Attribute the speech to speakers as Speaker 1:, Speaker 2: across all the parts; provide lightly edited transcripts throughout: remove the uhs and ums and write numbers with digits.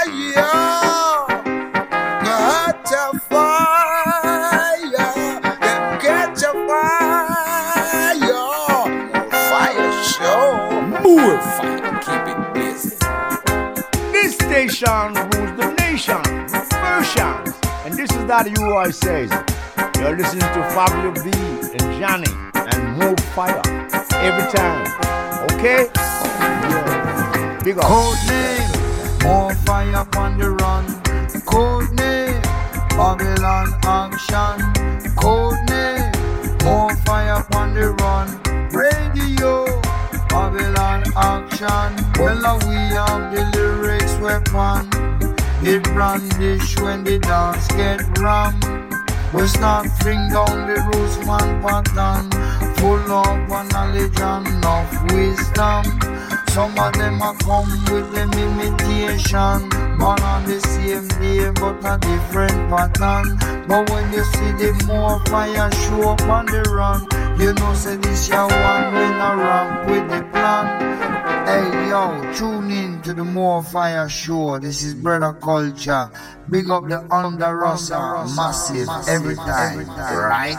Speaker 1: Catch a fire. Catch a fire. Fire show. More fire. Keep it busy.
Speaker 2: This station rules the nation with versions. And this is that UI says. You're listening to Fabio B and Johnny and More Fire every time. Okay? Yeah. Big up.
Speaker 3: Code name, More Fire on the run. Code name, Babylon action. Code name, More Fire on the run. Radio, Babylon action. Well, we have the lyrics weapon. It brandish when the dance get rammed. We start bring down the roots man pattern. Full of knowledge and enough wisdom. Some of them are come with them imitation. Born on the same day but a different pattern. But when you see the More Fire show up on the run, you know say this your one when I ramp with the plan. Hey yo, tune in to the More Fire show. This is Brother Culture. Big up the Under Rossa, massive every time. Right.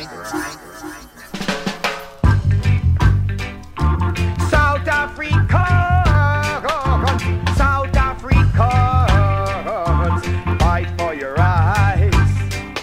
Speaker 4: South Africa, fight for your rights.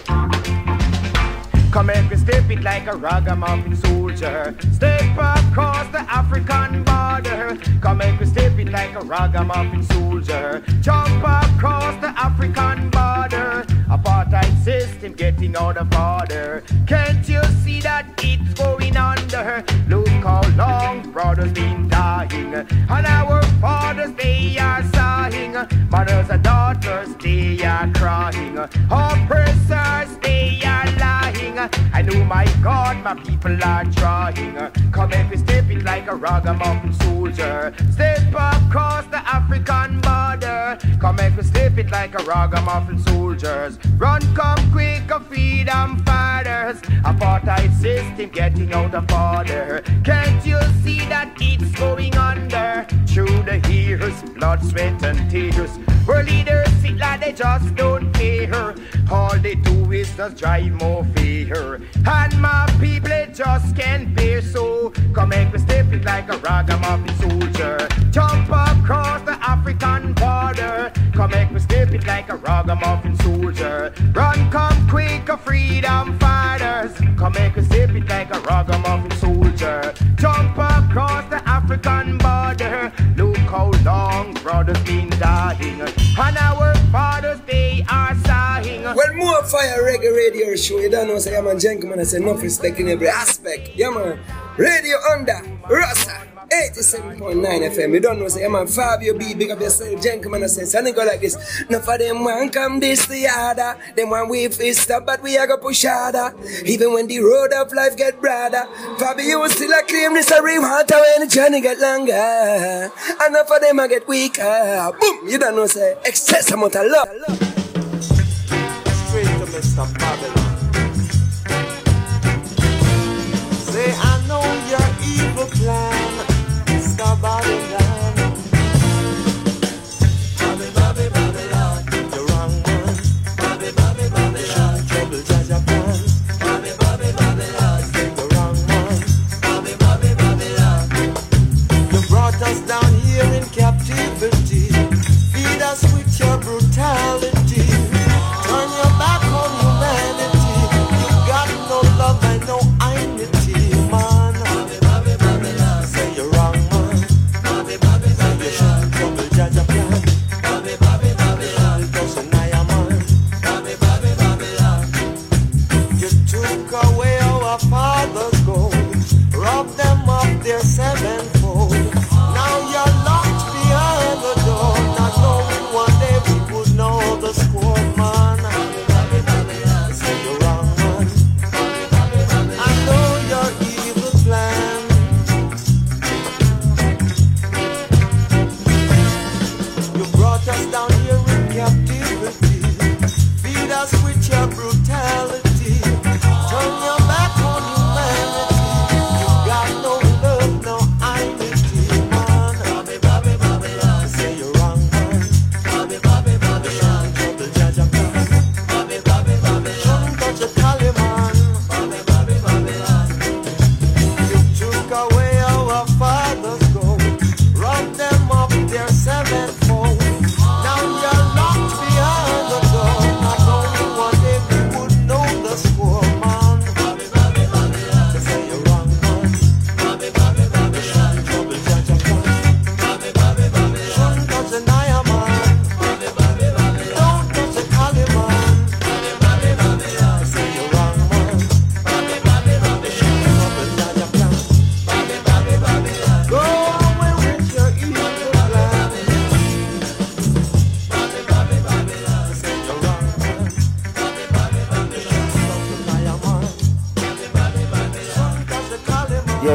Speaker 4: Come and step it like a ragamuffin soldier. Step across the African border. Come and step it like a ragamuffin soldier. Jump across the African border. Apartheid system getting out of order. Can't you see that it's going under? Look how long brothers been dying, and our fathers they are sighing. Mothers and daughters they are crying. Oppressors they are lying. I know my God my people are trying. Come and step it like a ragamuffin soldier. Step across the African border. Come and step it like a ragamuffin soldiers. Run, come quick, freedom fighters. Apartheid system getting out of order. Can't you see that it's going under? Through the years, blood, sweat and tears. Our leaders sit like they just don't care. All they do is just drive more fear. And my people they just can't bear. So come make me step it like a ragamuffin soldier. Jump across the African border. Come make me step it like a ragamuffin soldier. Run, come quick, freedom fighters. Come make me step it like a ragamuffin soldier. Jump across the African border. Look how long brothers been dying, and our fathers they are sighing.
Speaker 1: Well, More Fire Reggae Radio Show. You don't know, say, yeah, man, gentlemen, I say enough respect in every aspect. Yeah, man. Radio Under Rossa 87.9 FM. You don't know, say, yeah, man, Fabio B, big up yourself, gentlemen, I say, something go like this. Now for them one come this the other. Them one we fist up, but we are go push harder. Even when the road of life get broader. Fabio still a claim this a real heart when the journey get longer. And now for them I get weaker. Boom, you don't know, say, excess amount of love.
Speaker 5: Straight to Mr. Babylon. Say, I know your evil plan, Mr. Babylon. Babylon, the wrong one. Babylon, trouble Japan. Babylon, the wrong one. Babylon, you brought us down here in captivity. Feed us with your brutality. Turn your back on humanity. You got no love and no identity, man. Say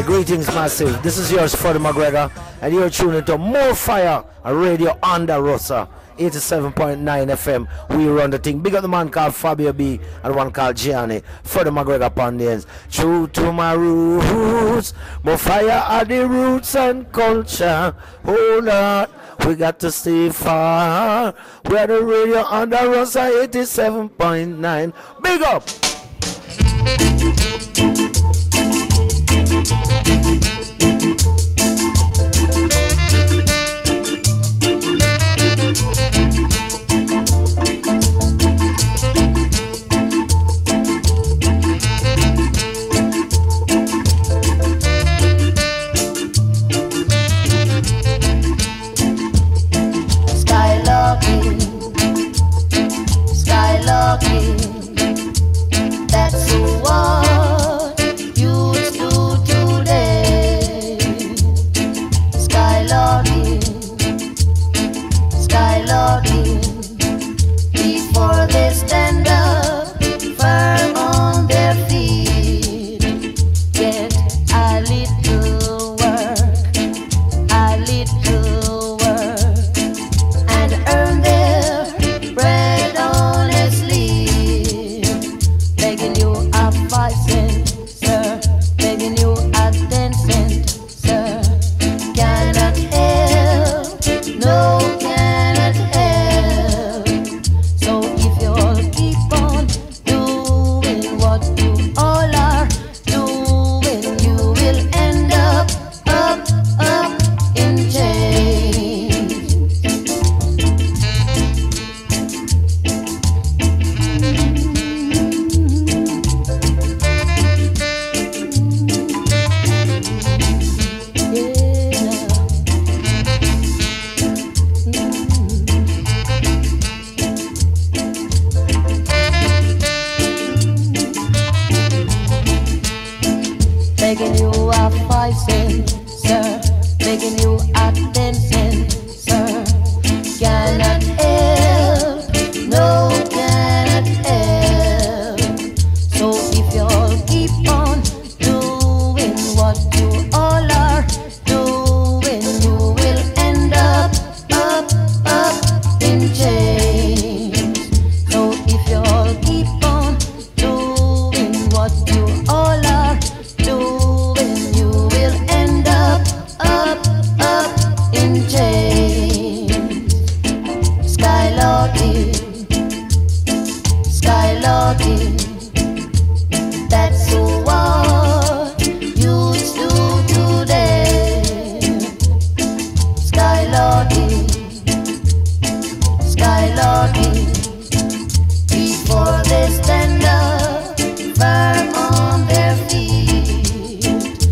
Speaker 6: greetings massive. This is yours, Freddie McGregor, and you're tuning to More Fire, a radio under Rosa, 87.9 FM. We run the thing. Big up the man called Fabio B and one called Gianni. Freddie McGregor Pandians. True to my roots, More Fire are the roots and culture. Oh Lord, we got to stay far. We're the radio under Rosa, 87.9. Big up!
Speaker 7: That's what you do today. Skylocking, before they stand up firm on their feet. Get a little work, and earn their bread honestly. Begging you a 5 cent, sir. Begging you a 10 cent, sir. Cannot help, no, cannot help. So if you all keep on doing what you all are doing, you will end up in chains. Begging you a 5 cent, sir. Begging you a 10 cent, sir. Cannot help, no, cannot help. So if you all keep on doing what you all are doing, you will end up in chains. So if you all keep on doing what you all are doing, you will end up in chains. Skylocking, that's what you do today. Skylocking, before they stand up firm on their feet.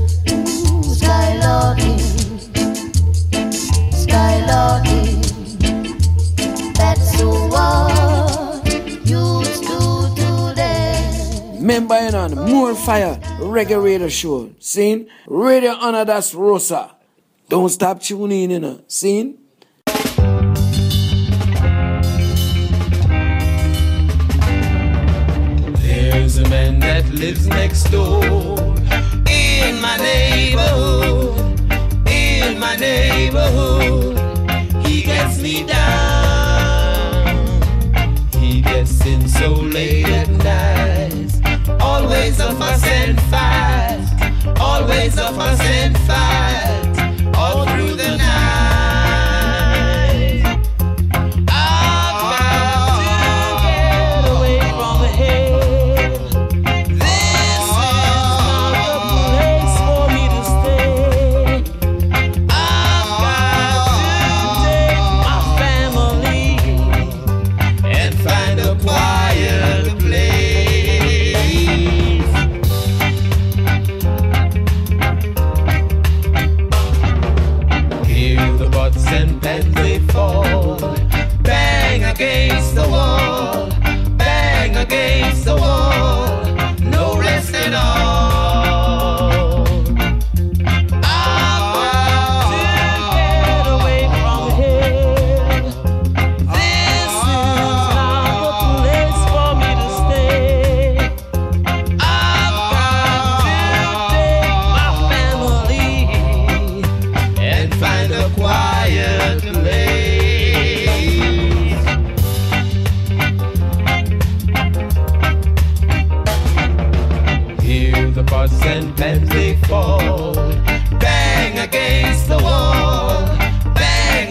Speaker 7: Skylocking, that's what you do today.
Speaker 1: Remember, you know, the More Fire Reggae Radio Show. Seen? Radio Honor, that's Rosa. Don't stop tuning in, you know. Seen?
Speaker 5: There's a man that lives next door in my neighborhood. He gets me down. He gets in so late at night. Always a fuss and fight. Always a fuss and fight. All through the night.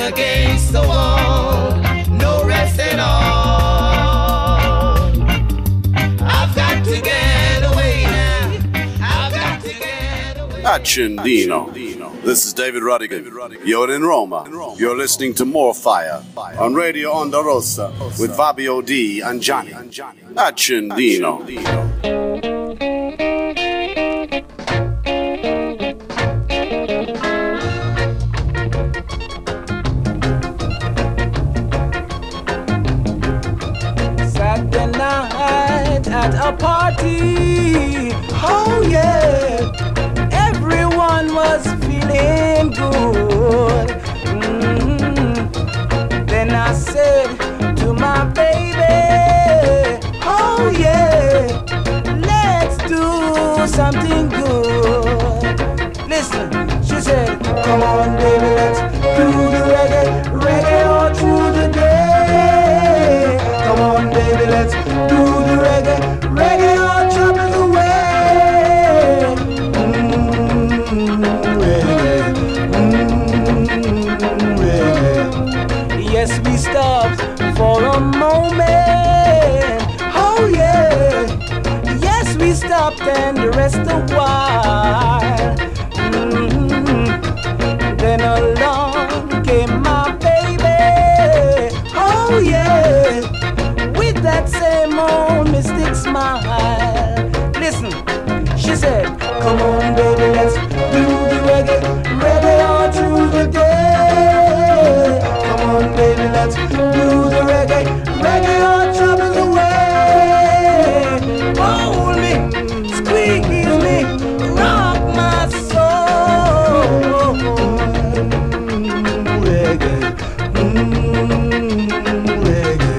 Speaker 5: against the wall, no rest at all. I've got to get away now. I've got to get away.
Speaker 8: Accendino. This is David Rodigan. You're in Roma. You're listening to More Fire on Radio Onda Rossa with Fabio D and Johnny. Accendino.
Speaker 9: Saturday night at a party. Oh yeah. Everyone was feeling good. Then I said to my baby, oh yeah, let's do something good. Listen, she said, come on baby, let's do the reggae, reggae all through the day. Come on baby, let's do the reggae, reggae all troubles away. Yes, we stopped for a moment. Oh yeah. Yes, we stopped and rest a while. Then along came my baby. Oh yeah. With that same old mystic smile. Listen, she said, come on baby, let's do the reggae, reggae all through the day. Come on baby, let's do the reggae, reggae all troubles away. Hold me, squeeze me, rock my soul. Reggae, reggae,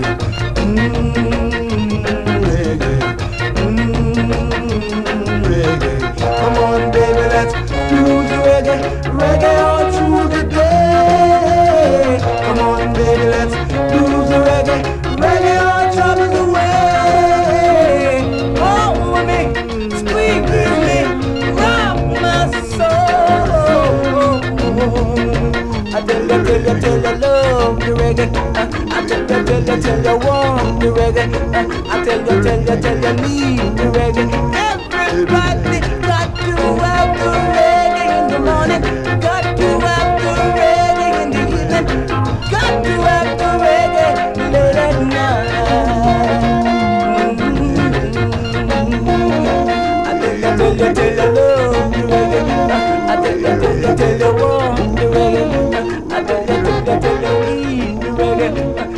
Speaker 9: reggae. Come on baby, let's do the reggae, reggae all through the day. Come on baby, let's do the reggae, reggae all troubles away. Hold me, squeeze me, rock my soul. I tell you, love the reggae. I tell you, want the reggae. I tell you, need the reggae. Everybody got to have the reggae in the morning. Got to have the reggae in the evening. Got to have the reggae late at night. I tell you, love the reggae. I tell you, want the reggae. I tell you, need the reggae.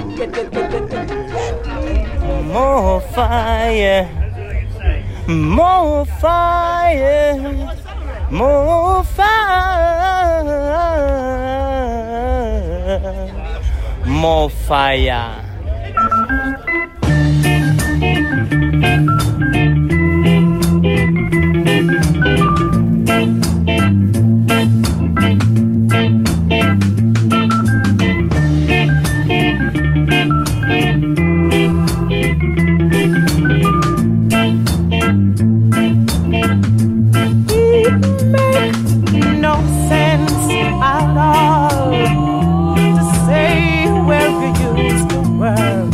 Speaker 9: More fire, more fire, more fire, more fire. No sense at all to say where we used to work.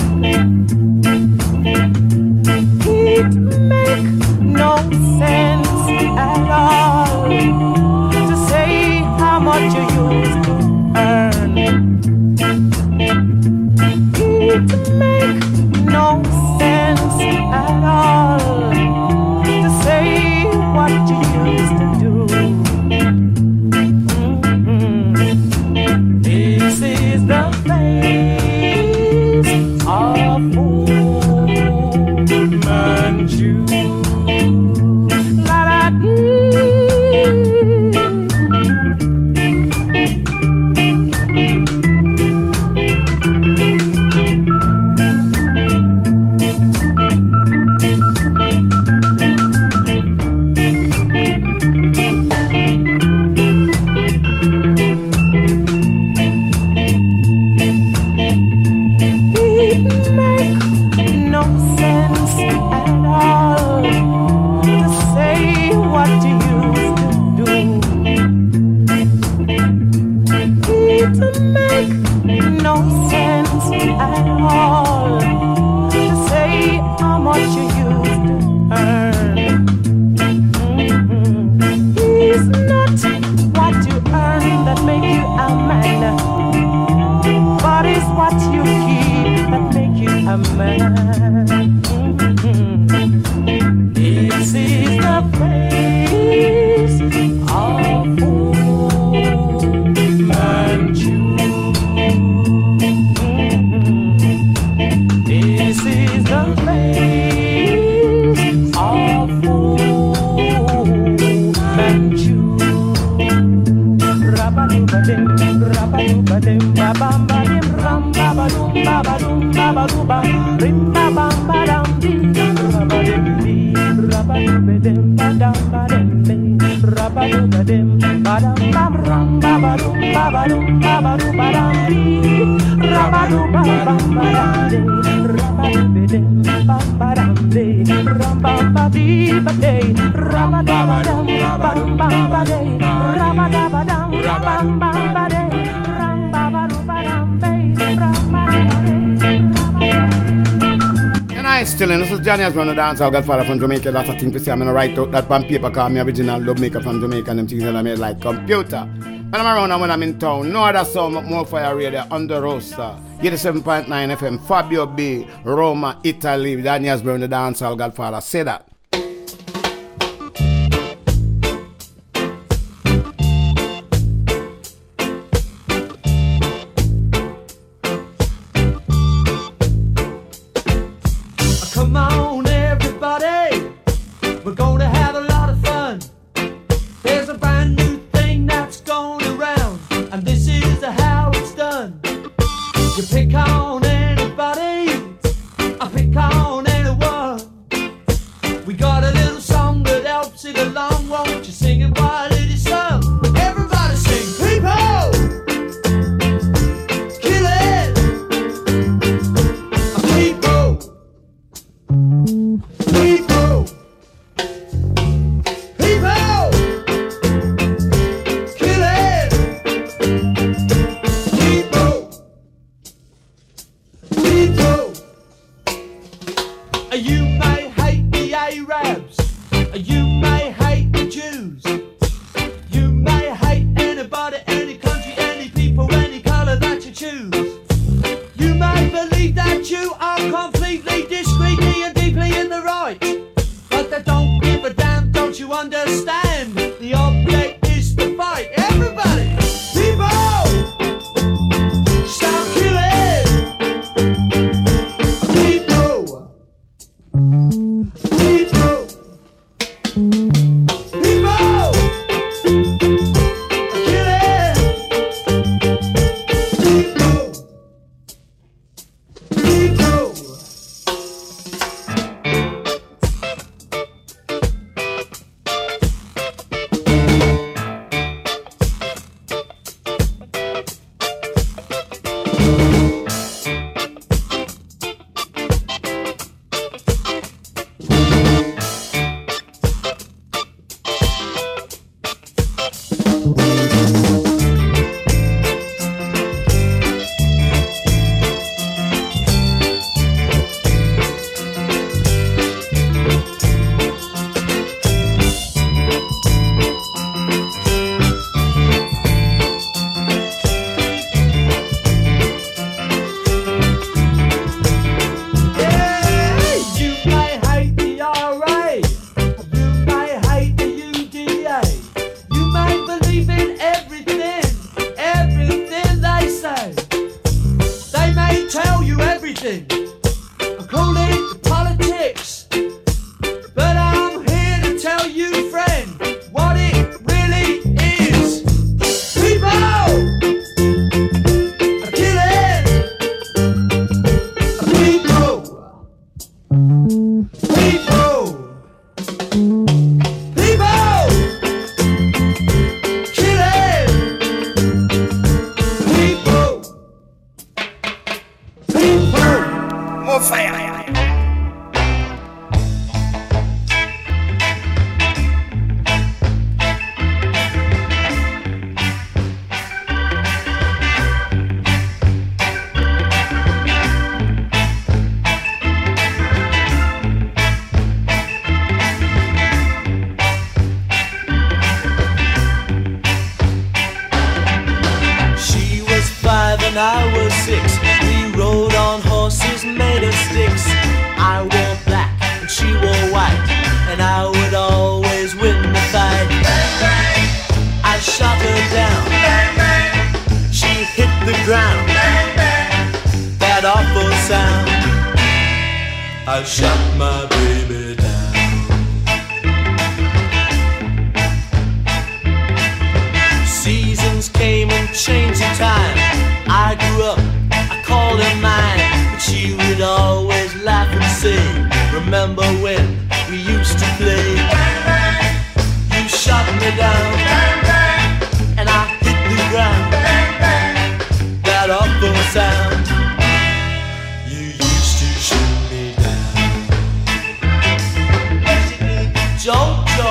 Speaker 9: It make no sense at all to say how much you used to earn. It make no sense at all to say what you used to do. This is the face of old man Jew. La da dee.
Speaker 5: man. This is the place of Fu Manchu. This is the place of Fu Manchu. Rabba-dubba-dim, rabba-dubba-dim, ba-bam-ba-dim, ram-ba-ba-dum, ba-ba-dum, ba-ba-dum-ba, rim-ba-bam-ba-dam-dim, rabba-dim-dim, rabba-dubba-dim, ba-dam-ba-dim-dim, rabba-dubba-dim, ba-dam-bam, ram-ba-ba-dum, ba-ba-dum, ba-ba-dum-ba-dam-dim, rabba-dubba-bam-ba-dam-dim, rabba-dubba-dim, bam-ba-dam-dim, ram-bam-ba-dee-ba-day, rabba-dum-ba-dam, bam-bam-ba-day, rabba-dum-ba-dam, bam-bam-ba-day, ram-ba-ba-dum-ba-dam-day,
Speaker 2: And I still in. This is Johnny Osborne, the dancehall godfather from Jamaica. That's a thing to say. I'm going to write out that on paper because I'm original love maker from Jamaica and them things that I made like computer. When I'm around and when I'm in town, no other song but More Fire Radio on the roster. 87.9 FM, Fabio B, Roma, Italy. Johnny Osborne, the dancehall godfather. Say that.
Speaker 5: Come on, everybody, we're gonna have a lot of fun. There's a brand new thing that's going around, and this is how it's done. You pick on anybody, I pick on anyone. We got a little song that helps it along, won't you sing it while it is sung? Everybody sing, people! Kill it! People! People! People! Kill it! People! People! You may hate the Arabs, you may hate the Jews, you may hate anybody, any country, any people, any colour that you choose. You may believe that you are completely, discreetly and deeply in the right, but they don't give a damn, don't you understand? The object is to fight. Everybody! People! Stop killing! People! People! People! Killing! People! People! You may hate the RA, you may hate the UDA, you may believe in everything they say. They may tell you everything, including politics. But I'm here to tell you, friend, what it really is. People! Killing! People! People! People! Killing! People! People!
Speaker 1: More fire.
Speaker 5: She was 5 and I was 6. We rode on horses made of sticks. I wore black and she wore white, and I would always win the fight. Bang, bang. I shot her down. Bang, bang. She hit the ground. Bang, bang. That awful sound. I shot my baby down. Seasons came and changed the time. I grew up, I called her mine, but she would always laugh and say, remember when we used to play? Bang, bang. You shot me down. Bang, bang. And I hit the ground. Bang, bang. That awful sound. You used to shoot me down. Jojo.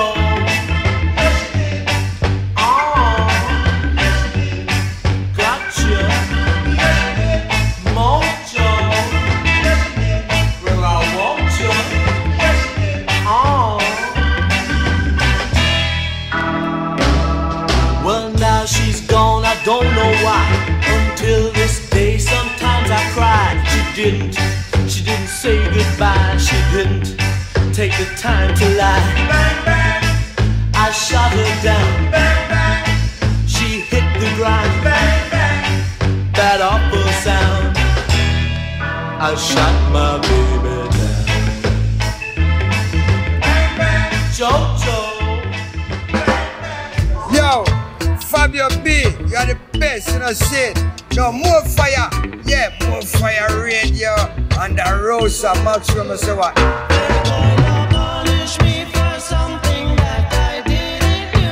Speaker 5: Don't know why. Until this day, sometimes I cried. She didn't say goodbye. She didn't take the time to lie. Bang, bang. I shot her down. Bang, bang. She hit the ground. Bang, bang. That awful sound. I shot my baby down. Bang, bang. Jojo.
Speaker 3: Yo, Fabio B, you are the best in the shit. No more fire, yeah, more fire radio on the Rosa Maximum. So what?
Speaker 5: They're gonna punish me for something that I didn't do.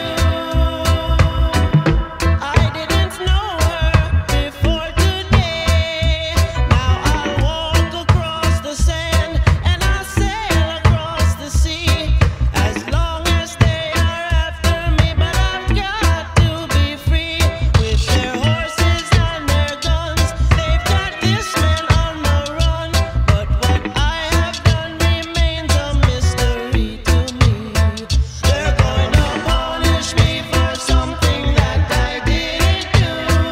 Speaker 5: I didn't know her before today. Now I walk across the sand and I sail across the sea. As long as they are after me, but I've got to be free. With their horses and their guns, they've got this man on the run. But what I have done remains a mystery to me. They're going to punish me for something that I didn't do.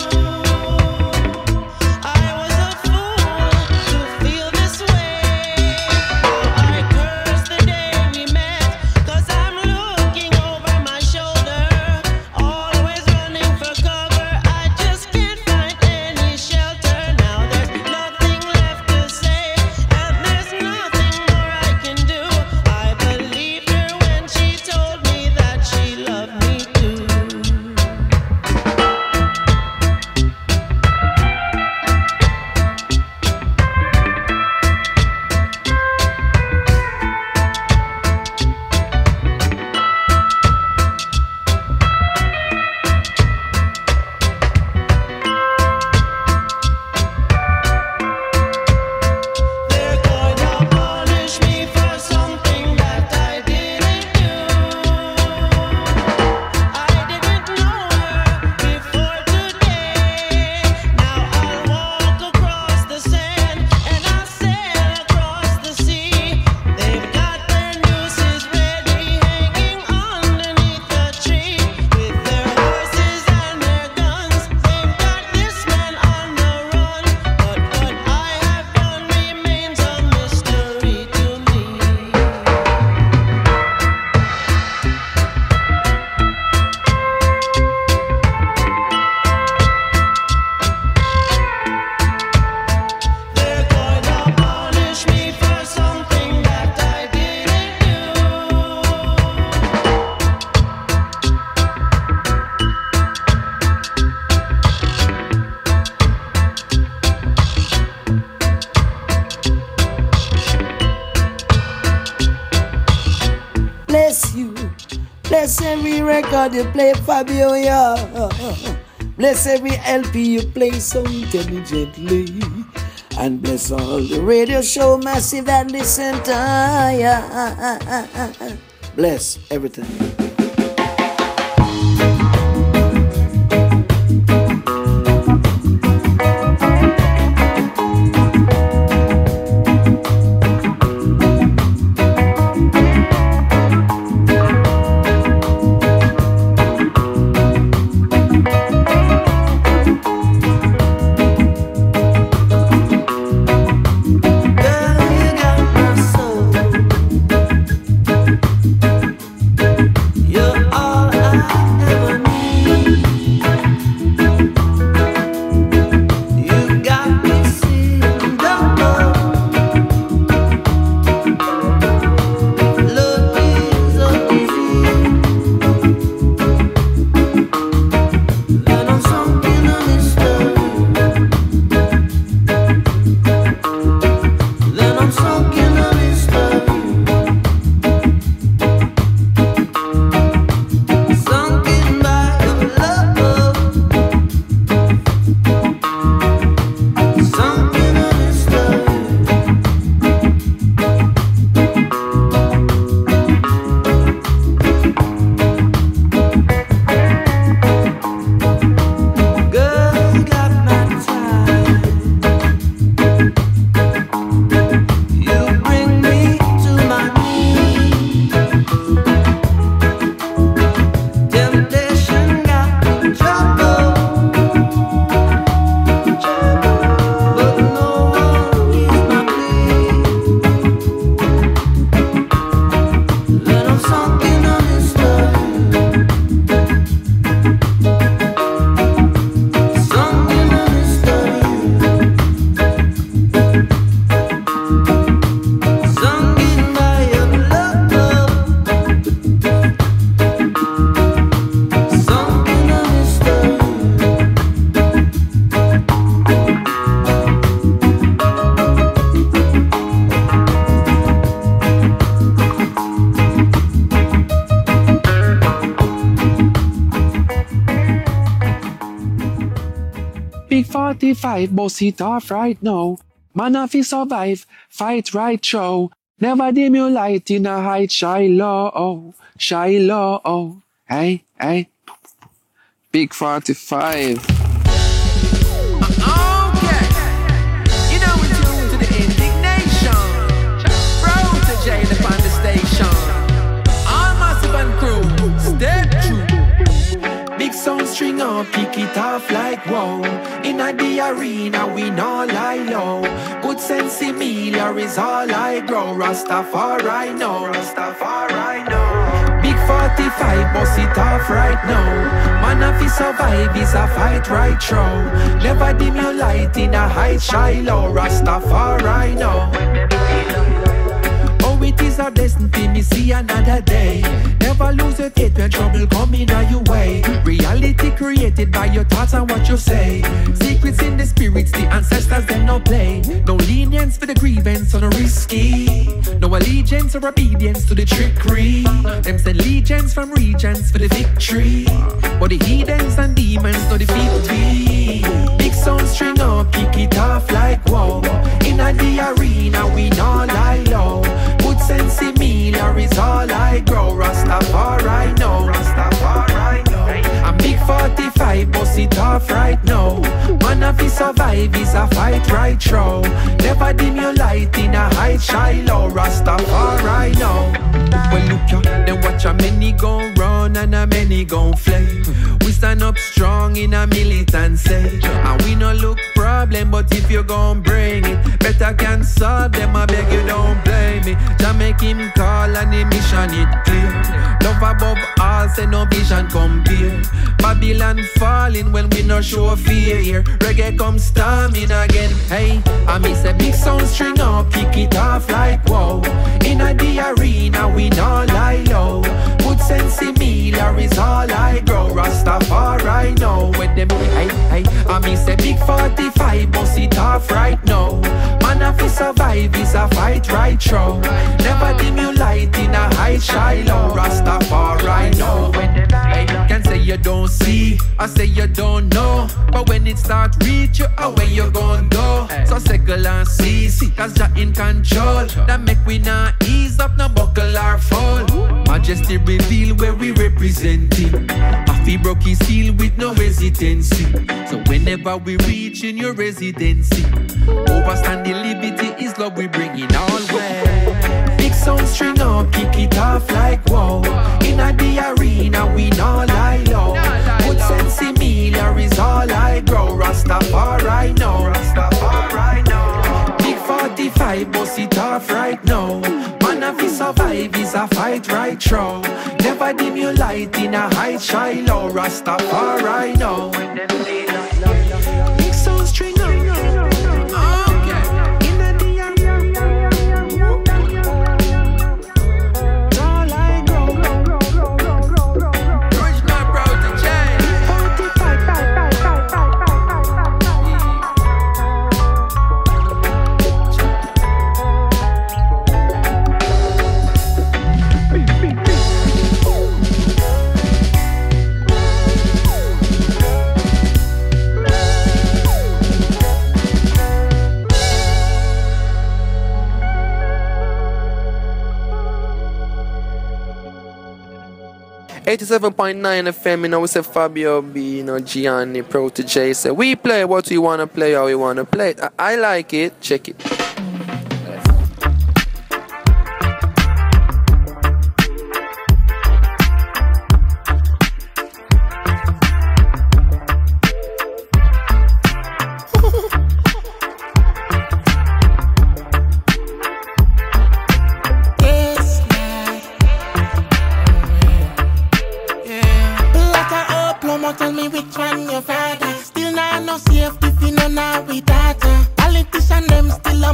Speaker 5: I was a fool to feel this way. Now I curse the day we met, 'cause I'm looking over my shoulder, always running for cover. I just can't find any shelter. Now there's nothing left to say, and there's nothing more I can do. I believed her when she told me that she loved me too. They're going to punish me for something that I didn't do. I didn't know her before today. Now I'll walk across the sand and I'll sail across the sea. They've got their nooses ready, hanging underneath the tree. With their horses and their guns, they've got this man on the run. But what I have done remains a mystery to me. They're going to punish me for something that I didn't do.
Speaker 10: Bless you. Bless every record you play, Fabio, yeah. Bless every LP you play so intelligently. And bless all the radio show massive that listen to ya. Bless everything.
Speaker 11: 45, bust it off right now. Man if he survive, fight right through. Never dim your light in a height, Shiloh, Shiloh. Hey, hey. Big 45.
Speaker 12: Okay. You know we're tuned to the indignation. Protege upon the station. All massive and crew, step true.
Speaker 11: Big sound string up, kick it off like whoa. In the arena we no lie low. Good sense Emilia is all I grow. Rastafari know, Rastafari know. Big 45, bust it off right now. Man if he survive is a fight right through. Never dim your light in a height, Shiloh. Rastafari know. Oh, it is a destiny, me see another day. Never lose your faith when trouble coming on your way. Reality created by your thoughts and what you say. Secrets in the spirits, the ancestors them no play. No lenience for the grievance, so no risky. No allegiance or obedience to the trickery. Them send legions from regions for the victory. But the heathens and demons know the victory. Big sound string up, kick it off like whoa. In the arena we no lie low. Good sense Emilia is all I grow. Rastafari know, Rastafari know. I'm big 45, bust it off right now. Man if he survive is a fight right through. Never dim your light in a height, Shiloh. Rastafari know. Well look ya, then watch a many gon' run and a many gon' flame. We stand up strong in a militancy. And we no look problem, but if you gon' bring it, better can solve them, I beg you don't blame me. Just make him call and the mission it clear. Love above all, say no vision compare. Babylon falling when we no show fear here. Reggae come storming again, hey. I miss a big sound string up, kick it off like whoa. In the arena we no lie low. Good sense Emilia is all I grow. Rastafari know when them hey, hey. I miss a big 45, bust it off right now. Man if he survive is a fight right through. Never dim your light in a high Shiloh. Rastafari know when them hey. Can say you don't see, I say you don't know. But when it start reach you, away you gon' go. So circle and see, cause you're in control. That make we not ease up, no buckle or fall. Majesty reveal where we representing. Afi broke his heel with no hesitancy. So whenever we reach in your residency, overstanding liberty is love we bring in all way. Big sound string up, kick it off like whoa. In the arena we no lie low. Good sense Emilia is all I grow. Rastafari know, Rastafari know. Big 45, bust it off right now. Man if he survive is a fight right through. Never dim your light in a height, Shiloh. Rastafari know. Big sound string up.
Speaker 12: .9 FM, you know, we say Fabio B, you know, Gianni, Protege. Say, we play what we want to play, how we want to play it. I like it. Check it.
Speaker 13: Tell me which one your father. Still not no safe if you know now we data. Politician them still a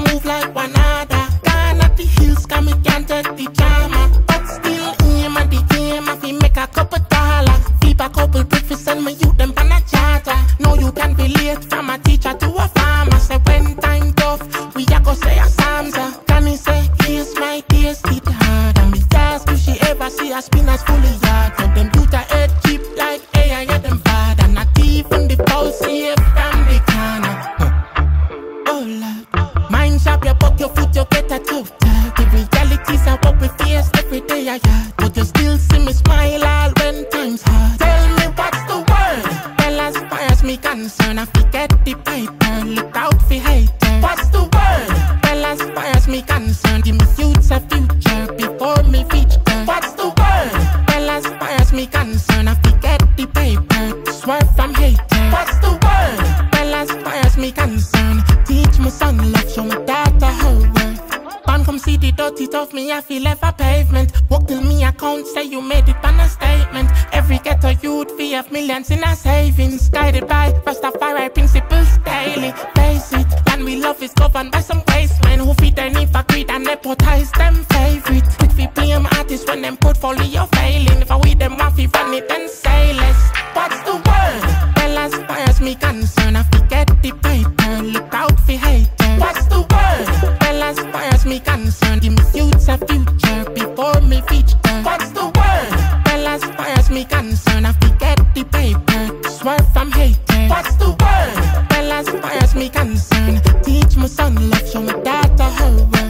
Speaker 11: Oh Lord, mind sharp, you buck your foot, you get a tooth. The realities are what we face every day. I had, but you still see me smile all when times hard. Tell me what's the word? Well, as far as me concerned, I forget the paper. Look out for haters. What's the word? Well, as far as me concerned, give me youths a future before me reach there. What's the word? Well, as far as me concerned, I forget the paper. Swerve from haters. What's the word? Well, as far as me concerned, teach my son love, show my daughter her worth. Man, come see the dirty of me, I feel left a pavement. Walk till me account, say you made it on a statement. Every ghetto youth, we have millions in our savings. Guided by Rastafari principles daily. Face it, and we love is governed by some waste men who feed their need for greed and nepotize them favorite. Quick we blame artists when them portfolio failing. If I we them off, run it then say less. What's the word? Well, as far as me concerned, I forget the paper. Look out for haters. What's the word? Well, as far as me concerned, give me youths a future before me reach there. What's the word? Well, as far as me concerned, I forget the paper. Swerve from haters. What's the word? Well, as far as me concerned, teach my son love, show my daughter her worth.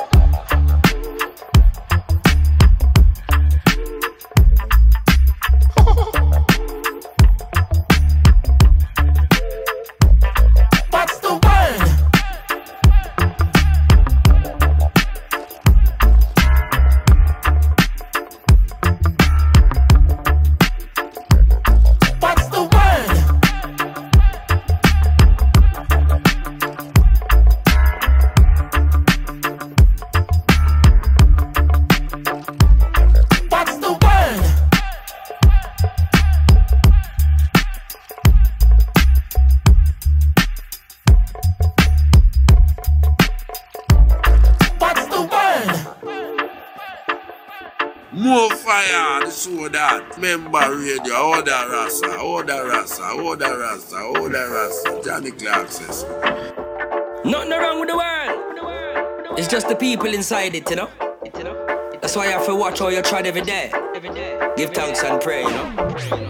Speaker 13: More fire, this or that. Member radio, all that rasa, all that rasa, all that rasa, all that rasa. Johnny Clark says.
Speaker 14: Nothing wrong with the world. It's just the people inside it, you know. That's why you have to watch how you tread every day. Give thanks and pray, you know.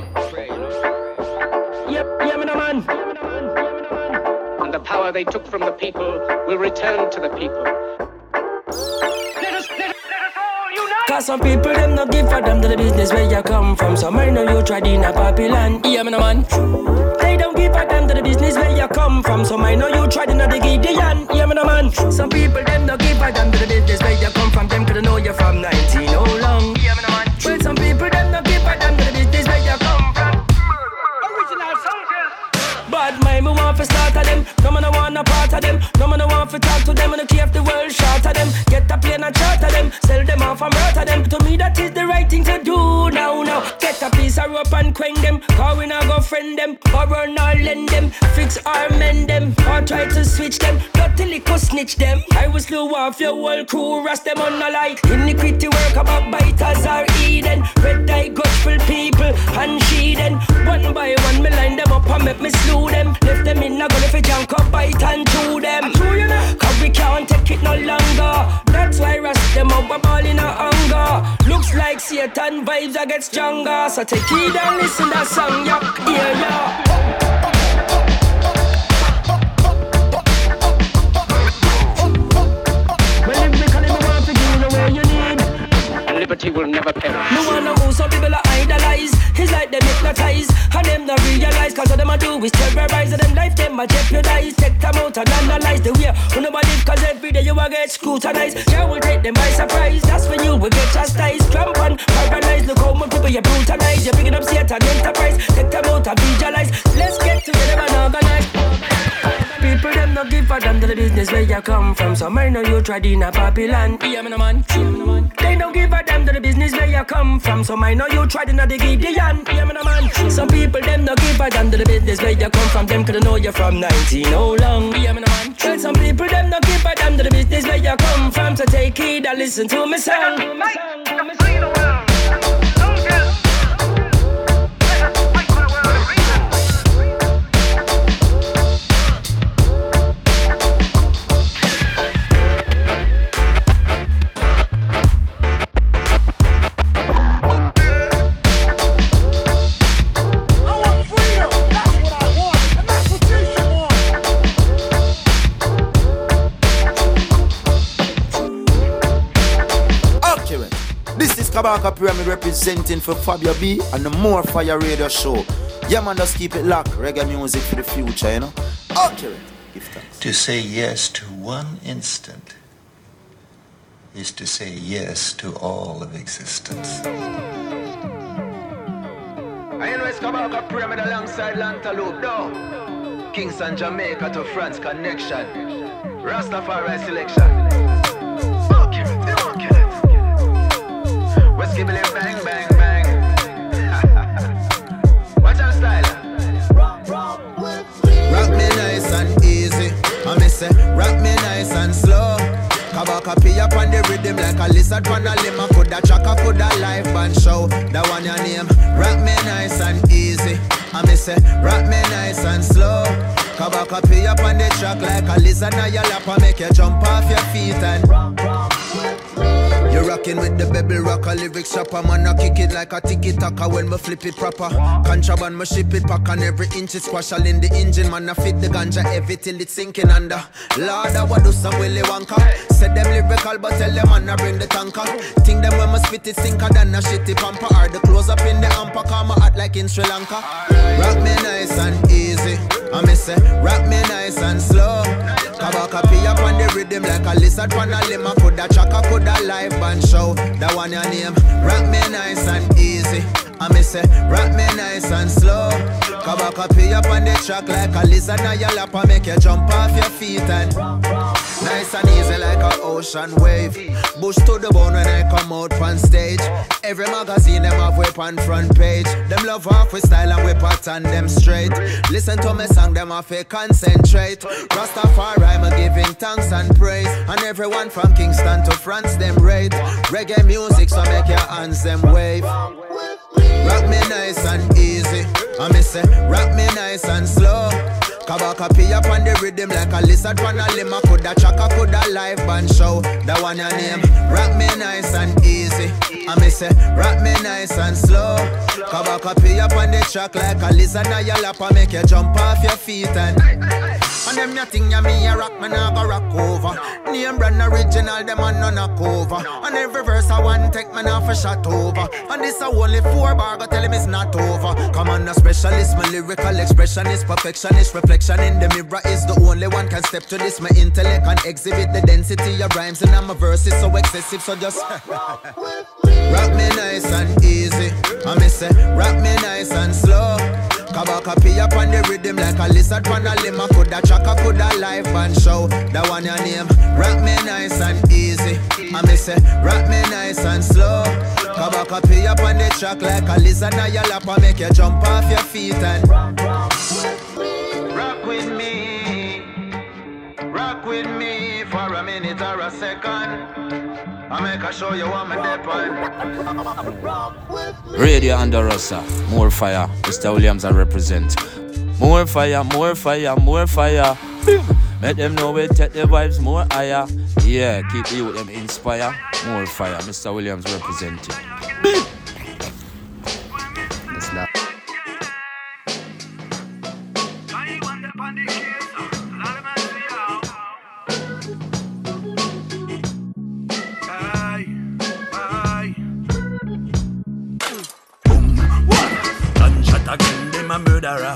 Speaker 15: Yeah, man. And the power they took from the people will return to the people.
Speaker 14: Cause some people, them not give for them to the business where you come from. So I know you tried in a poppy land. Yeah, man. They don't give a damn to the business where you come from. So I know you tried in a the Gideon. Yeah, man. Some people, them not give a damn to the business where you come from. Them could know you from 19 how long. Yeah, man. Well, some people, them not give a damn to the business where you come from. Original soldiers. Bad mind, me want to start of them. No man, I want a part of them. No man, I want to talk to them. And I care if the world short of them. Get a plane and charter them. Sell them off and murder them. To me, that is the right thing to do now. Get a piece of rope and quang them. Cause we not go friend them. Or run or lend them. Fix or mend them. Or try to switch them. Not till it could snitch them. I will slew off your whole crew. Rust them on the light. Iniquity work about biters or Eden. Red eye gutful people and she then. One by one me line them up and make me slew them. Left them in a gun if it junk up bite and chew them. Cause we can't take it no longer. That's why rust them up, we're ball in a hunger. Looks like Satan vibes I get stronger. So take it and listen that song, yeah. Well, if we call it, we want to give you where you need.
Speaker 15: Liberty will never perish.
Speaker 14: No one knows some people are idolize. It's like they hypnotize. And them not realize. Cause all them a do is terrorize. And them life them a jeopardize. Take them out and analyze the way who nobody live. Cause every day you will get scrutinized. You will take them by surprise. That's when you will get chastised. Tramp on, paralyzed. Look how many people you brutalize. You're picking up Satan enterprise. Take them out and visualize. Let's get together and organize. People them not give a damn to the business where you come from. So I know you tried in a poppy land. Yeah, man. They don't give a damn to the business where you come from. So I know you tried in a the Gideon. Yeah, man. Some people them not give a damn to the business where you come from. Them could know you from 19 how long. Yeah, man. Well, some people them not give a damn to the business where you come from. So take heed and listen to me song.
Speaker 16: Kabaka Pyramid representing for Fabio B and the More Fire Radio Show. Yeah, man, just keep it locked. Reggae music for the future, you know. Okay, give thanks.
Speaker 17: To say yes to one instant is to say yes to all of existence.
Speaker 18: I know it's Kabaka Pyramid alongside Lantaloupe, no. Kingston, Jamaica to France connection. Rastafari selection. Okay, West Kibble bang, bang, bang. Watch our style.
Speaker 19: Rock me nice and easy. I miss it. Rock me nice and slow. Kabaka pee up on the rhythm like a lizard on a limb. Coulda chaka, coulda live band show. That one your name. Rock me nice and easy. I miss it. Rock me nice and slow. Kabaka pee up on the track like a lizard on your lap. I make you jump off your feet and you're rocking with the baby rocker, lyrics shopper. Man, I kick it like a tiki-taka when me flip it proper. Contraband, me ship it pack and every inch is squash all in the engine. Man, I fit the ganja heavy till it's sinking under. Lord, I would do some Willy Wonka. Said them lyrical, but tell them man, I bring the tanker. Think them when me spit it stinker than a shitty pamper. Or the close up in the amper, come out like in Sri Lanka. Rock me nice and easy. I miss it. Rock me nice and slow. Kabaka pee up on the rhythm like a lizard on a limb. Coulda chaka, coulda live band show. That one your name. Rock me nice and easy. I miss it. Rock me nice and slow. Kabaka pee up on the track like a lizard on your lap. I make you jump off your feet and nice and easy like an ocean wave. Bush to the bone when I come out on stage. Every magazine them have whip on front page. Them love half with style and we pattern them straight. Listen to me song, them have to concentrate. Rastafari, I'm giving thanks and praise. And everyone from Kingston to France, them rate. Reggae music, so make your hands them wave. Rock me nice and easy. I miss it. Rock me nice and slow. Kabaka pee up on the rhythm like a lizard on a limb. Coulda chaka, coulda live band show. That one your name. Rock me nice and easy. I miss it. Rock me nice and slow. Kabaka pee up on the track like a lizard on your lap. I make you jump off your feet and them ya thing ya me a rock, man I go rock over. Name brand original, them a none a cover. And every verse I want take man off a shot over. And this a only 4 bar, go tell him it's not over. Come on, a specialist, my lyrical expressionist, perfectionist, reflection in the mirror is the only one can step to this. My intellect can exhibit the density of rhymes and my verses so excessive, so just rock me nice and easy. I miss it. Rock me nice and slow. Kabaka pee up on the rhythm like a lizard on a limb. Coulda chaka, coulda live band show. That one your name. Rock me nice and easy. I miss it. Rock me nice and slow. Kabaka pee up on the track like a lizard on your lap. I make you jump off your feet and
Speaker 18: rock with me. Rock with me for a minute or a second. I make a show you what me depend.
Speaker 20: Radio Underossa, More Fire. Mr. Williams I represent. More fire, more fire, more fire. Make them know we take the vibes more higher. Yeah, keep the youth them inspire. More fire, Mr. Williams representing. That's that.
Speaker 21: Again, them a murderer.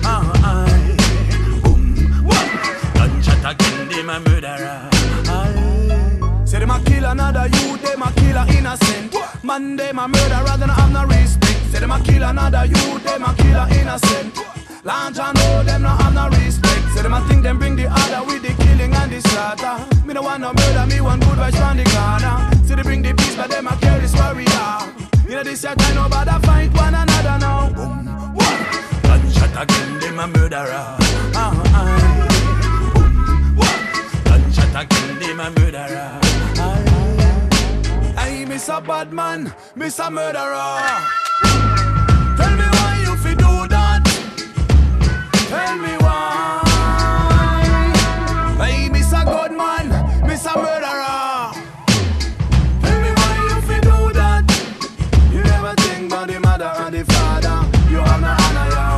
Speaker 21: Boom, gunshot again, them a murderer. Say them a kill another youth, them a kill a innocent. Man, them a murderer, then have no respect. Say them a kill another youth, them a kill a innocent. Launch and know them no have no respect. Say them a think them bring the other with the killing and the slaughter. Me no want no murder, me want good vibes from the corner. Say they bring the peace, but them a kill this warrior. You know this your time, nobody fight one another now. Boom. Gunshot again, them a murderer. Gunshot again, them a murderer. I miss a bad man, miss a murderer. Tell me why you fi do that. Tell me why. I miss a good man, miss a murderer. Tell me why you fi do that. You never think about the mother and the father. You have no honor, yo.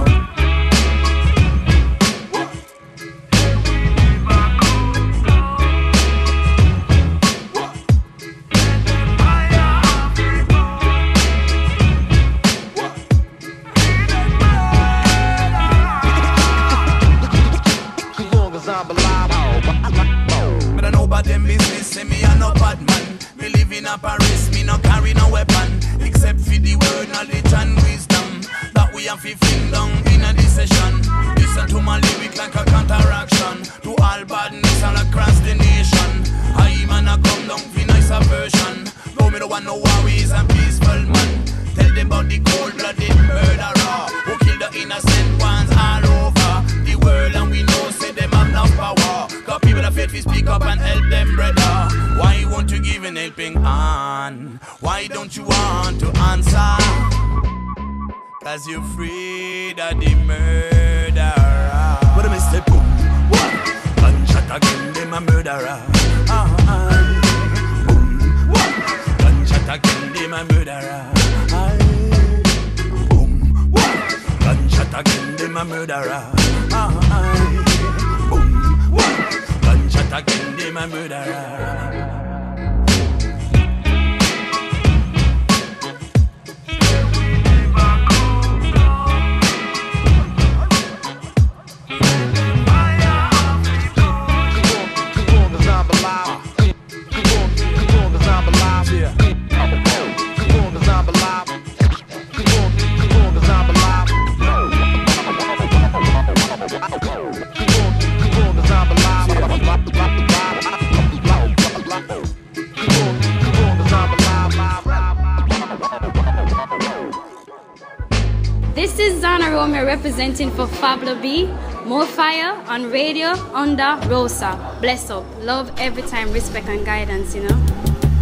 Speaker 21: afraid to speak up and help them, brother. Why won't you give an helping hand? Why don't you want to answer? Cause you're afraid of the murderer. What am I say? Boom, what? Gunshot again, them a murderer. Boom, what? Gunshot again, them a murderer. Boom, what? Gunshot again, them a murderer. Boom, what? Gunshot again, them a murderer.
Speaker 4: This is Zana Romeo representing for Fablo B. More fire on Radio Onda Rosa. Bless up. Love every time, respect and guidance, you know.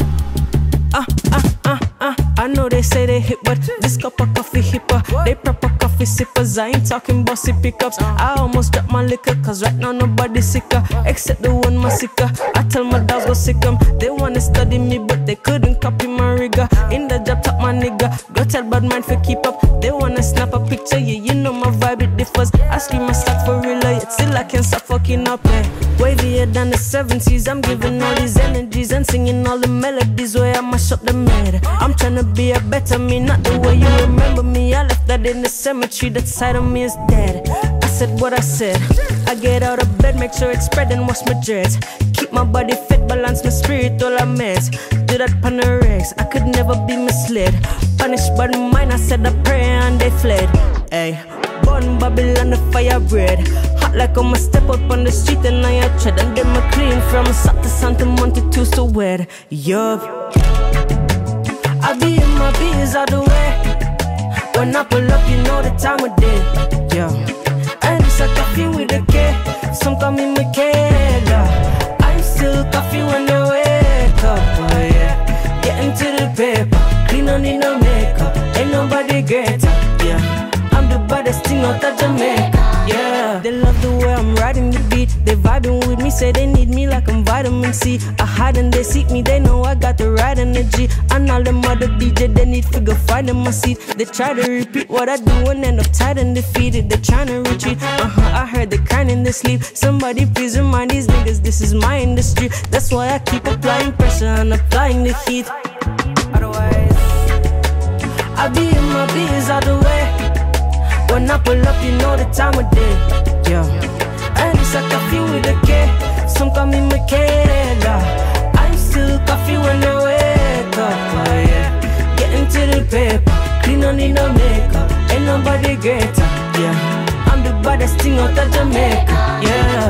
Speaker 22: I know they say they hip, but this cup of coffee hipper. They proper coffee sippers. I ain't talking bossy pickups. I almost dropped my liquor, cause right now nobody's sicker except the one my sicker. I tell my dogs go sick 'em. They wanna study me, but they couldn't copy my rigor. In the job top my nigga. Go tell bad man for keep up. They wanna snap a picture, yeah, you know my vibe it differs. I scream my start for real, yet still I can't stop fucking up, man. Wavier than the 70s, I'm giving all these energies and singing all the melodies where I mash up the murder. I'm tryna be a better me, not the way you remember me. I left that in the cemetery, that side of me is dead. I said what I said. I get out of bed, make sure it's spread and wash my dreads. Keep my body fit, balance my spirit, all I mess. Do that pan the regs, I could never be misled. Punished by the mind, I said a prayer and they fled. Ay, born Babylon, the fire bread. Hot like I'ma step up on the street and I tread. And them a clean from South to Santa Monte to so wet. Yup. I be in my biz all the way. When I pull up, you know the time of day. Yeah. And it's a coffee with a K. Some call me Michaela. I'm still coffee when I wake up. Oh yeah. Getting to the paper. Clean, don't need no makeup. Ain't nobody greater. Yeah. I'm the baddest thing out of Jamaica. Yeah. They love the way I'm riding the beat. They vibing with me, say they need me like I'm vitamin C. I hide and they seek me, they know I got the right energy. And all them other DJ, they need figure find in my seat. They try to repeat what I do and end up tired and defeated. They tryna retreat, I heard they crying in their sleep. Somebody please remind these niggas this is my industry. That's why I keep applying pressure and applying the heat. Otherwise, I be in my biz all the way. When I pull up, you know the time of day. Yeah. And it's a coffee with a K. Some call me Michaela. I'm still coffee when I wake up. Oh yeah. Getting to the paper. Clean, don't need no makeup. Ain't nobody greater. Yeah. I'm the baddest thing out of Jamaica. Yeah.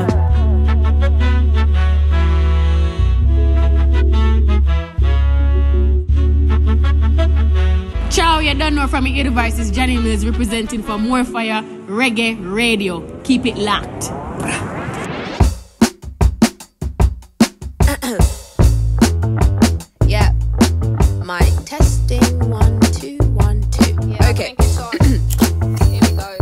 Speaker 23: Ciao, you don't know from your devices. Johnny Mills representing for More Fire Reggae Radio. Keep it locked.
Speaker 24: Yeah. Mic testing 1 2 1 2. Yeah, okay. Here we go.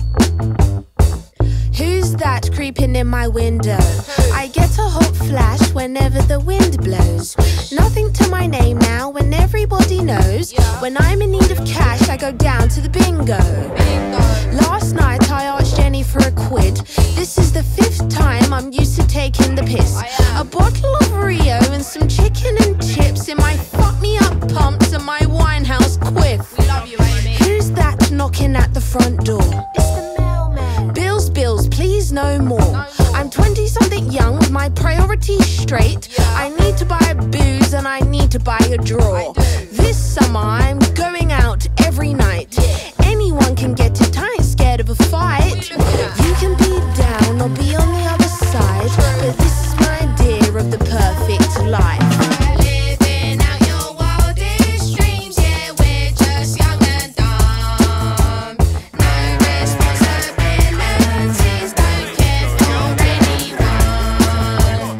Speaker 24: Who's that creeping in my window? I get a hot flash whenever the wind blows. Nothing to my name now when everybody knows. When I'm in need of cash, I go down to the bingo. Last night I asked Jenny for a quid. This is the 5th time I'm used to taking the piss. A bottle of Rio and some chicken and chips in my fuck me up pumps and my Winehouse quiff. Who's that knocking at the front door? It's the mailman. Bills, please no more. I'm 20-something young with my priorities straight. I need to buy booze and I need to buy a draw. This summer I'm going out every night. Anyone can get it, I ain't scared of a fight. You can be down or be on the other side, but this is my idea of the perfect life. Living out your wildest dreams, yeah, we're just young and dumb. No responsibilities, don't care for anyone.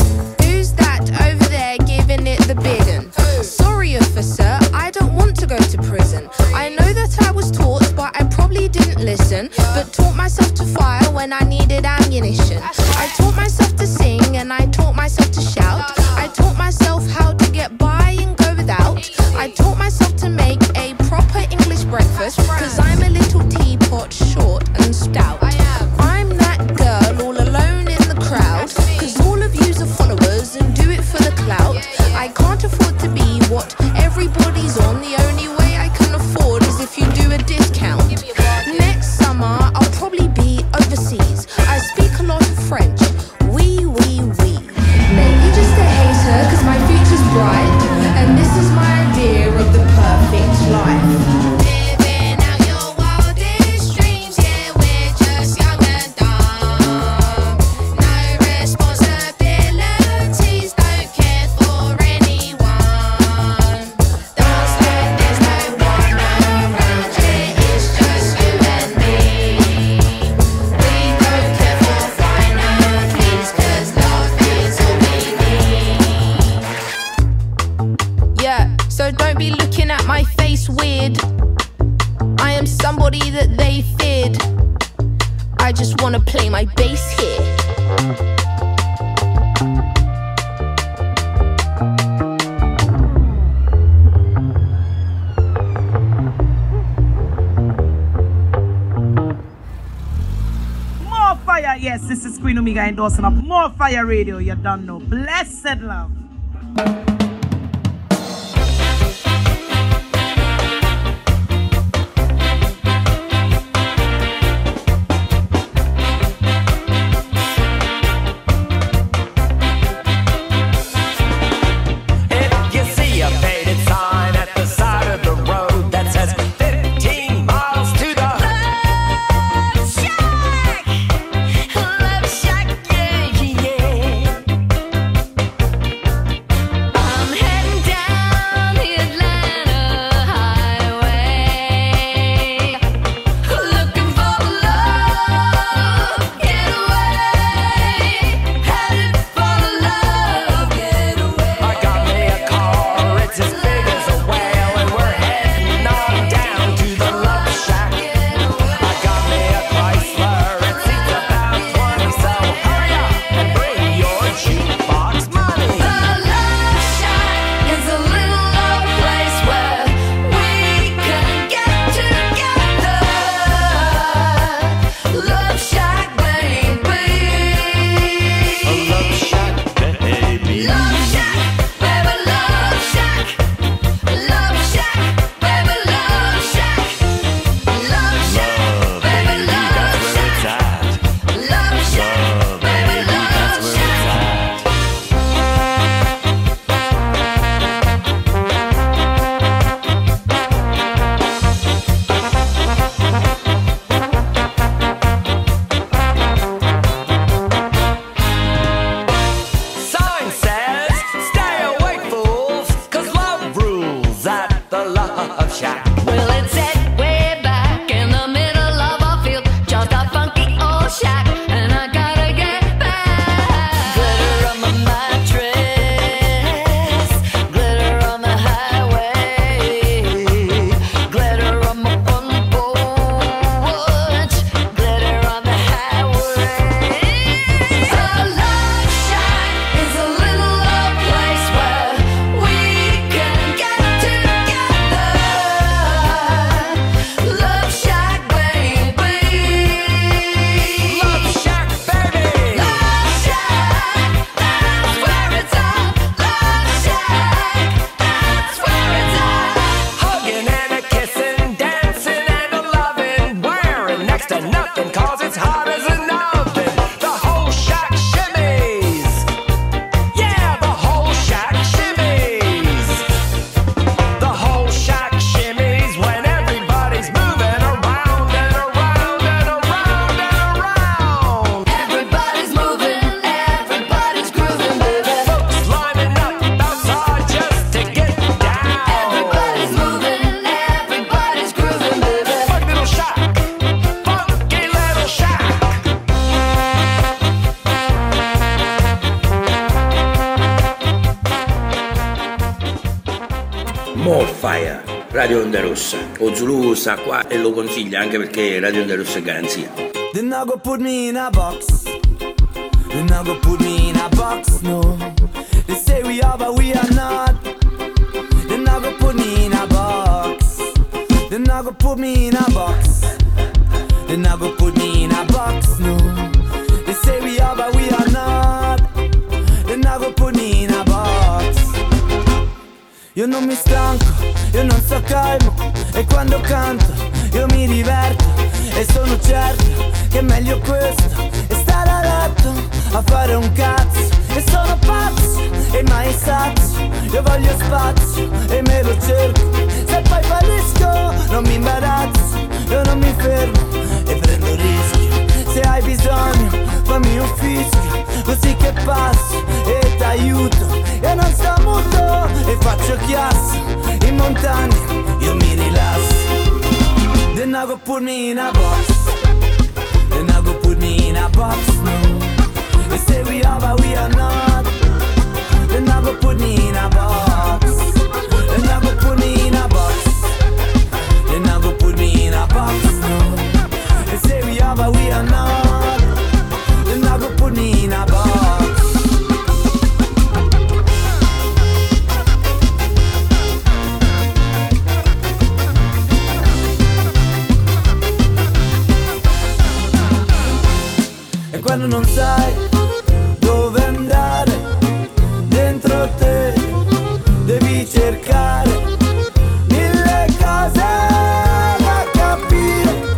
Speaker 24: so don't be looking at my face weird. I am somebody that they feared. I just wanna play my bass here.
Speaker 6: More fire, yes, this is Queen Omega endorsing up More Fire Radio, you don't know. Blessed love.
Speaker 7: Radio Onda Rossa. O Zulu sta qua e lo consiglia anche perché Radio Onda Rossa è garanzia.
Speaker 3: They're not gonna put me in a box. They're not gonna put me in a box, no. They say we are but we are not. They're not gonna put me in a box. They're not gonna put me in a box. They're not gonna put me in a box, no. They say we are but we are not. They're not gonna put me in a box. Io non mi stanco, io non sto calmo, e quando canto io mi diverto, e sono certo che è meglio questo, e stare a letto a fare un cazzo, e sono pazzo e mai sazio, io voglio spazio e me lo cerco, se poi fallisco non mi imbarazzo, io non mi fermo e prendo rischi, se hai bisogno fammi un fischio, così che passo e t'aiuto, e non sto muto e faccio chiasso, in montagna io mi rilasso. They're not gonna put me in a box. They're not gonna put me in a box, no. They say we are but we are not. They're not gonna put me in a box. They're not gonna
Speaker 10: quando non sai dove andare, dentro te devi cercare mille cose da capire,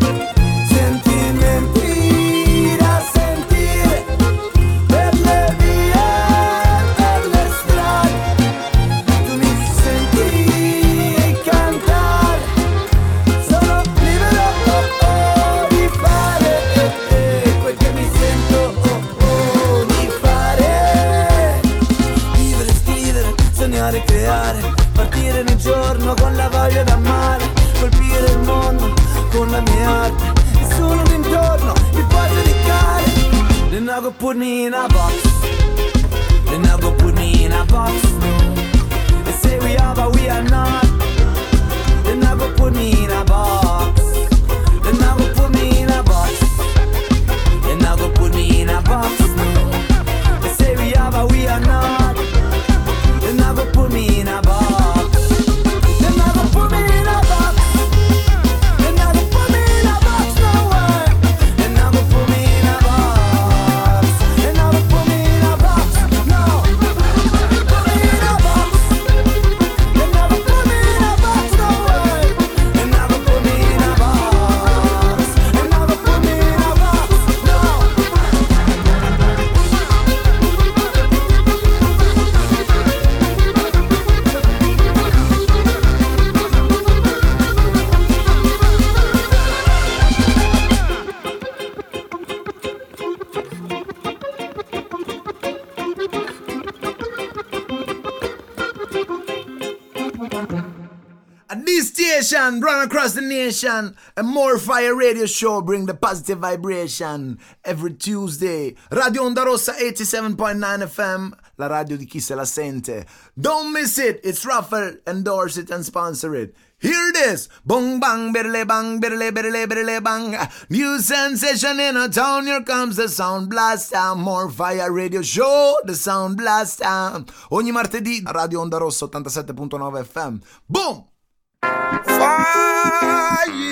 Speaker 10: sentimenti da sentire, per le vie, per le strade, tu mi senti cantare, sono libero di fare quel che mi sento di fare, vivere, scrivere, sognare, creare, partire ogni giorno con la voglia d'amare, colpire il mondo con la mia arte, nessuno d'intorno mi può giudicare. They're not gonna put me in a box, they're not gonna put me in a box, they say we are but we are not, they're not gonna put me in a box, they're not gonna put me in a box, they're not gonna put me in a box, they say we are but we are not, they're not gonna put me in a box. They're not gonna put me in a box. They're not gonna put me in a box, no way. They're not gonna put me in a box. They're not gonna put me in a box, no. Put me in a box. They're not gonna put me in a box, no way. They're not gonna put me in a box. They're not gonna put me in a box, no.
Speaker 19: At this station, run across the nation, a More Fire radio show bring the positive vibration every Tuesday. Radio Onda Rossa 87.9 FM, la radio di chi se la sente. Don't miss it, it's Raffle, endorse it and sponsor it. Hear this, bong bang, birle bang, birle birle birle bang. New sensation in a town, here comes the Sound Blaster. More Fire radio show, the Sound Blaster. Ogni martedì, Radio Onda Rossa 87.9 FM. Boom!
Speaker 3: Fire,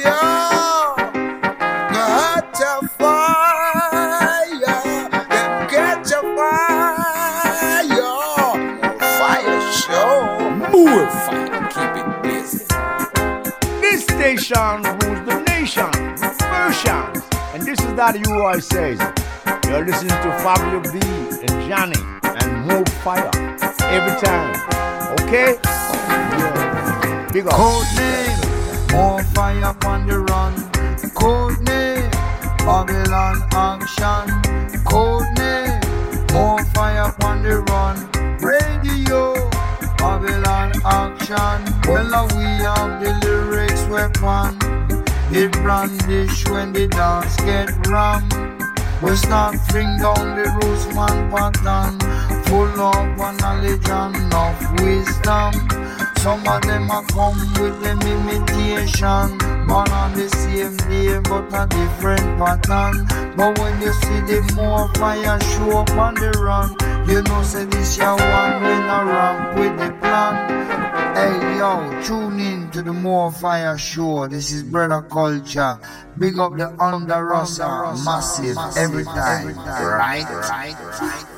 Speaker 3: got a fire, them catch a fire, fire show,
Speaker 19: more fire, keep it blazing.
Speaker 1: This station rules the nation, version, and this is that UI says. You're listening to Fabio B and Johnny and More Fire every time, okay? Yeah. Big up.
Speaker 3: Codename, more fire on the run. Codename, Babylon action. Codename, more fire on the run. Radio, Babylon action. Well, we have the lyrics weapon. It brandish when the dance get ram. We start fling down the roots man pattern. Full of knowledge and enough wisdom. Some of them a come with them imitation. Born on the same day but a different pattern. But when you see the More Fire show up on the run, you know say this your one when I ramp with the plan. Hey yo, tune in to the More Fire show. This is Brother Culture. Big up the Onda Rossa, massive every time. Right.